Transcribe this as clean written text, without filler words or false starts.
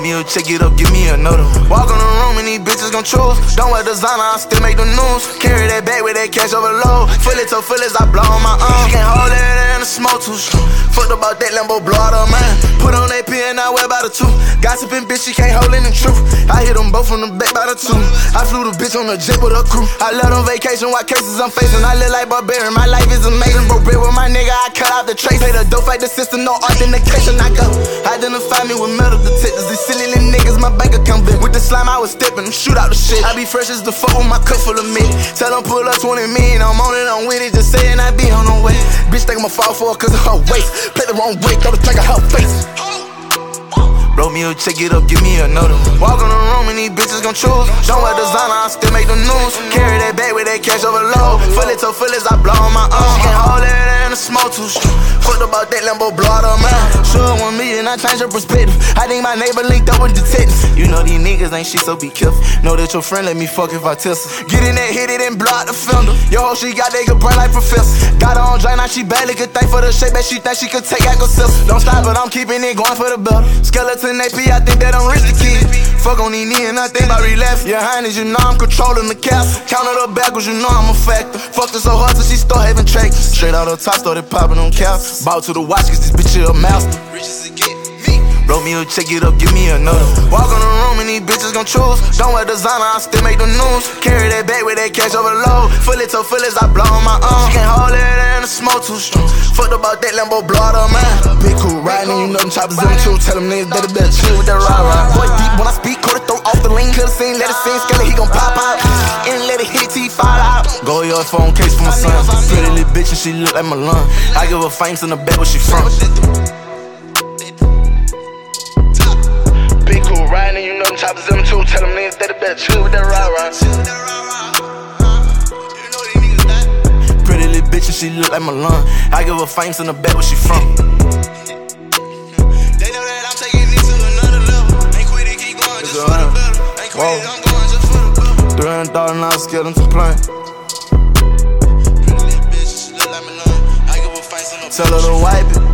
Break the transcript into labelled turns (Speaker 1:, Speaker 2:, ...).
Speaker 1: me a check it up, give me another. Walk in the room and these bitches gon' choose. Don't wear designer, I still make the news. Carry that bag with that cash overload. Fully to fullest, I blow on my arm. Can't hold it in the smoke too strong. Fucked about that Lambo, blow out her mind. Put on that pen, I wear by the two. Gossiping bitch, she can't hold in the truth. I hit them both from the back by the two. I flew the bitch on the jet with her crew. I left on vacation, what cases I'm facing. I live like barbarian, my life is amazing. Broke bread with my nigga, I cut out the trace. Pay the dope, fight the system, no authentication. I go identify me with metal detectors. These silly little niggas, my bank account big. With the slime, I was stepping, shoot out the shit. I be fresh as the fuck with my cup full of meat. Tell them pull up 20 million, I'm on it, I'm with it. Just saying I be on the way. Bitch think I'ma fall for her cause of her waist. Play the wrong way, throw the track of her face. Blow me a check it up, give me another. Walk in the room and these bitches gon' choose. Don't wear designer, I still make the news. Carry that bag with that cash overload. Fully to fullest, I blow on my arm. Can't hold it in the smoke too strong. Fucked about that Lambo, blow out her mind. Sure 1 million, I change her perspective. I think my neighbor linked up with detectives. You know these niggas ain't shit, so be careful. Know that your friend let me fuck if I test her. Get in that, hit it and blow out the fender. Yo, hoe, she got that good brain like professor. Got her on drain, now she barely could think for the shape that she think she could take Alka-Seltzer. Don't stop, but I'm keeping it going for the better. Skeleton AP, I think that I'm rich the kid. Fuck on these knees and I think about relapse. Your highness, you know I'm controlling the castle. Counted up backwards, you know I'm a factor. Fucked her so hard till she start having tracks. Straight out her top, started popping on caps. Bought to the watch, cause this bitch is a master. Riches to get me. Blow me a check it up, give me another. Walk in the room and these bitches gon' choose. Don't wear designer, I still make the news. Carry that bag with that cash overload. Fully to fullest, I blow on my arm. Can't hold it in the smoke too strong. Fucked about that Lambo, blow out her mind. Big cool riding, you know them choppers in the too. Tell them niggas that they better chill with that rah-rah. Boy deep when I speak, could throw off the lane. Could've seen, let it sing, skeleton, he gon' pop out. And let it hit it till he fall out. Go your phone case for my son. Pretty little bitch and she look like my lung. I give her fangs in the back where she from. Big cool riding, you know them choppers in them too. Tell them niggas that they better chill with that rah-rah. Pretty little bitch and she look like my lung. I give her fangs in the back where she from. They know that I'm taking this to another level. Ain't quit it, keep going just for the better. Ain't quit it, I'm going just for the better. $300,000, scared them to play. Pretty little bitch, she look like my lung. I give her fangs in the back. Tell her to wipe it.